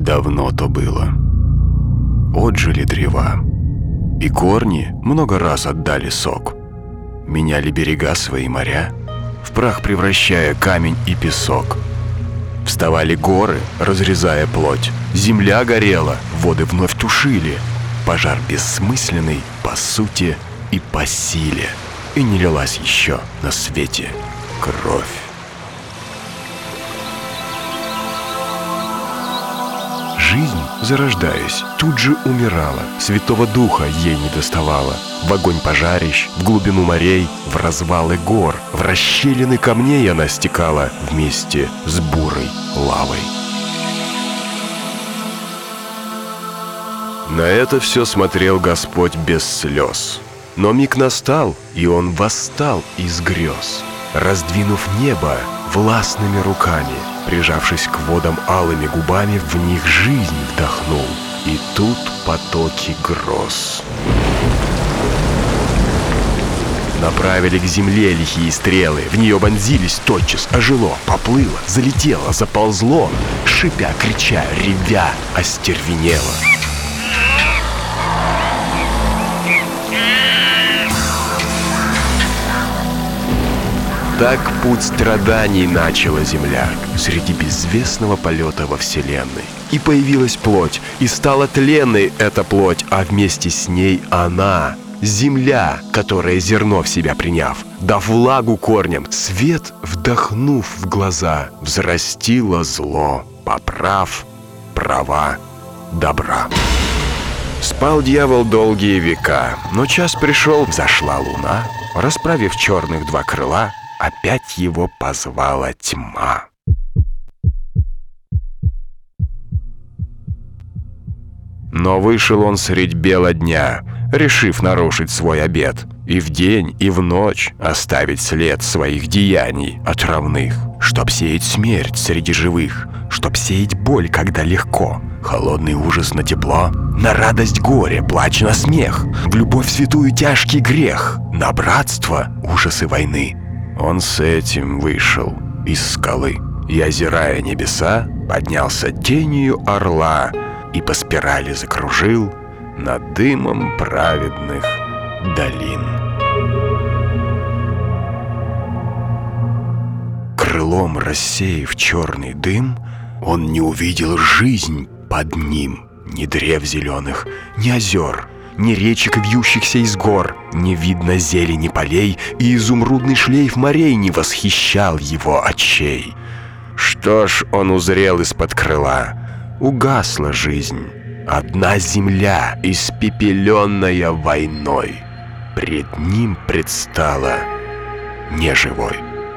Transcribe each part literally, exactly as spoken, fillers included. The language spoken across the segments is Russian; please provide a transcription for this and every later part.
Давно то было. Отжили древа, и корни много раз отдали сок. Меняли берега свои моря, в прах превращая камень и песок. Вставали горы, разрезая плоть. Земля горела, воды вновь тушили. Пожар бессмысленный по сути и по силе. И не лилась еще на свете кровь. Жизнь, зарождаясь, тут же умирала. Святого Духа ей не доставало. В огонь пожарищ, в глубину морей, в развалы гор, в расщелины камней она стекала вместе с бурой лавой. На это все смотрел Господь без слез. Но миг настал, и Он восстал из грез, раздвинув небо властными руками, прижавшись к водам алыми губами, в них жизнь вдохнул. И тут потоки гроз направили к земле лихие стрелы. В нее вонзились тотчас, ожило, поплыло, залетело, заползло, шипя, крича, ревя, остервенело. Так путь страданий начала земля среди безвестного полета во вселенной. И появилась плоть, и стала тленной эта плоть, а вместе с ней она, земля, которая зерно в себя приняв, дав влагу корням, свет вдохнув в глаза, взрастила зло, поправ права добра. Спал дьявол долгие века, но час пришел, взошла луна, расправив черных два крыла, опять его позвала тьма. Но вышел он средь бела дня, решив нарушить свой обет, и в день, и в ночь оставить след своих деяний отравных, чтоб сеять смерть среди живых, чтоб сеять боль, когда легко, холодный ужас на тепло, на радость горе, плач на смех, в любовь святую тяжкий грех, на братство ужасы войны. Он с этим вышел из скалы и, озирая небеса, поднялся тенью орла и по спирали закружил над дымом праведных долин. Крылом рассеяв черный дым, он не увидел жизнь под ним, ни древ зеленых, ни озер, ни речек, вьющихся из гор, не видно зелени полей, и изумрудный шлейф морей не восхищал его очей. Что ж он узрел из-под крыла? Угасла жизнь. Одна земля, испепеленная войной, пред ним предстала неживой.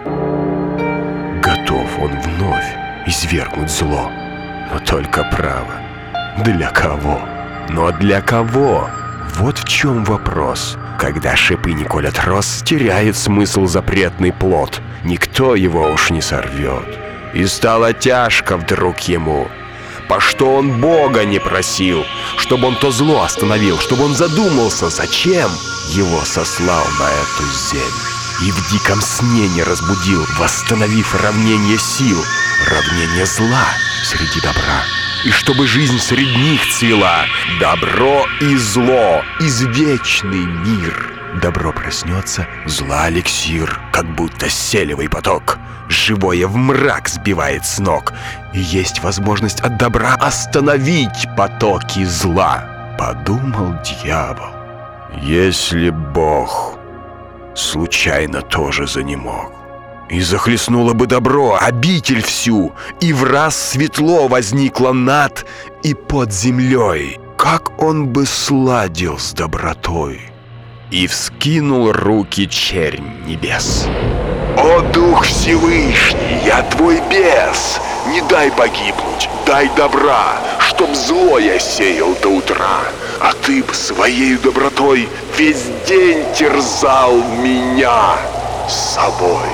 Готов он вновь извергнуть зло, но только право. Для кого? Но для кого? Вот в чем вопрос. Когда шипы не колят роз, теряет смысл запретный плод. Никто его уж не сорвет. И стало тяжко вдруг ему. По что он Бога не просил, чтобы он то зло остановил, чтобы он задумался, зачем его сослал на эту землю. И в диком сне не разбудил, восстановив равнение сил, равнение зла среди добра. И чтобы жизнь среди них цвела, добро и зло, извечный мир. Добро проснется, зла эликсир, как будто селевый поток, живое в мрак сбивает с ног. И есть возможность от добра остановить потоки зла. Подумал дьявол, если Бог случайно тоже занемог, и захлестнуло бы добро обитель всю, и враз светло возникло над и под землей, как он бы сладил с добротой. И вскинул руки чернь небес. «О, Дух Всевышний, я твой бес! Не дай погибнуть, дай добра, чтоб зло я сеял до утра, а ты б своей добротой весь день терзал меня с собой».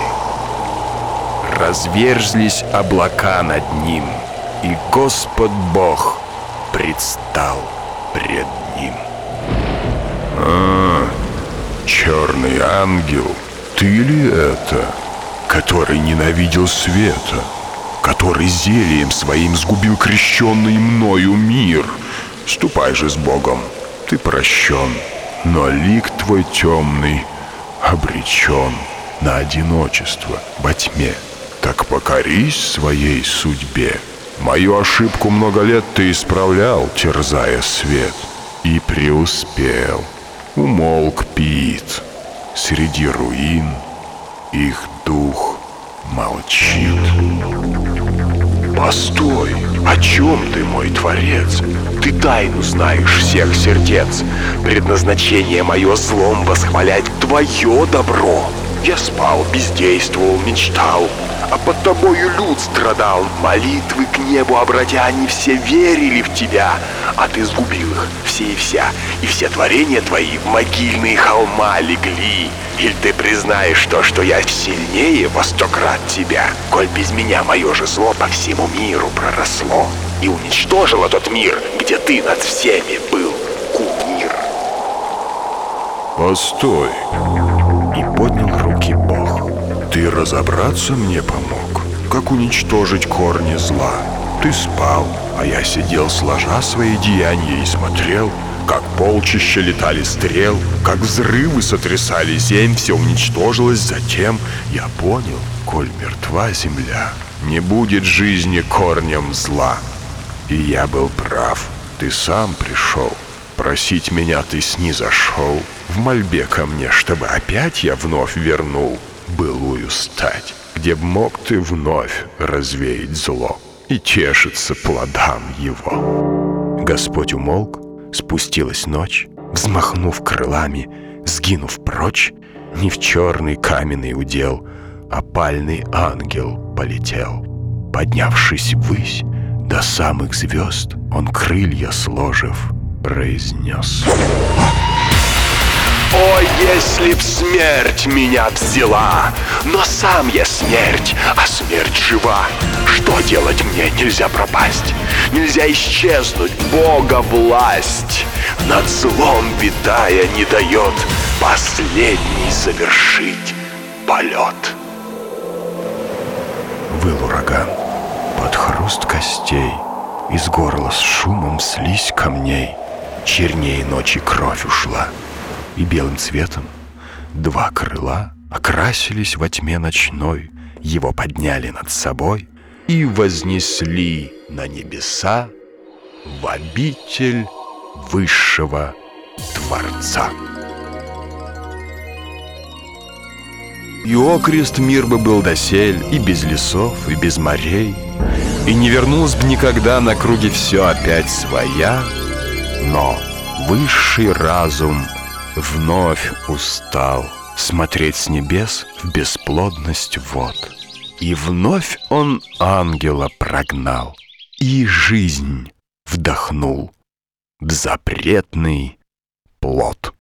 Разверзлись облака над ним, и Господь Бог предстал пред ним. «А, черный ангел, ты ли это, который ненавидел света, который зельем своим сгубил крещенный мною мир. Ступай же с Богом, ты прощен, но лик твой темный обречен на одиночество во тьме. Так покорись своей судьбе. Мою ошибку много лет ты исправлял, терзая свет, и преуспел. Умолк Пит, среди руин их дух молчит. Постой, о чем ты, мой творец? Ты тайну знаешь всех сердец. Предназначение мое злом восхвалять твое добро. Я спал, бездействовал, мечтал, а под тобою люд страдал. Молитвы к небу обратя, они все верили в тебя, а ты сгубил их все и вся, и все творения твои в могильные холма легли. Или ты признаешь то, что я сильнее во сто крат тебя, коль без меня мое же зло по всему миру проросло и уничтожило тот мир, где ты над всеми был кумир. Постой. И поднял руки Бог. Ты разобраться мне помог, как уничтожить корни зла. Ты спал, а я сидел, сложа свои деяния, и смотрел, как полчища летали стрел, как взрывы сотрясали земь, все уничтожилось. Затем я понял, коль мертва земля, не будет жизни корнем зла. И я был прав, ты сам пришел. Просить меня ты снизошел в мольбе ко мне, чтобы опять я вновь вернул былую стать, где б мог ты вновь развеять зло и тешиться плодам его. Господь умолк, спустилась ночь, взмахнув крылами, сгинув прочь, не в черный каменный удел, а пальный ангел полетел. Поднявшись ввысь, до самых звезд он, крылья сложив, произнес: «О, если б смерть меня взяла! Но сам я смерть, а смерть жива! Что делать мне? Нельзя пропасть, нельзя исчезнуть, Бога власть над злом витая не дает последний завершить полет». Выл ураган под хруст костей, из горла с шумом слизь камней. Чернее ночи кровь ушла, и белым цветом два крыла окрасились во тьме ночной, его подняли над собой и вознесли на небеса в обитель высшего Творца. И окрест мир бы был досель и без лесов, и без морей, и не вернулось бы никогда на круге все опять своя, но высший разум вновь устал смотреть с небес в бесплодность вод. И вновь он ангела прогнал и жизнь вдохнул в запретный плод.